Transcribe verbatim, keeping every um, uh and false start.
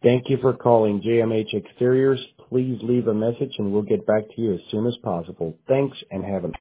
Thank you for calling J M H Exteriors. Please leave a message and we'll get back to you as soon as possible. Thanks and have an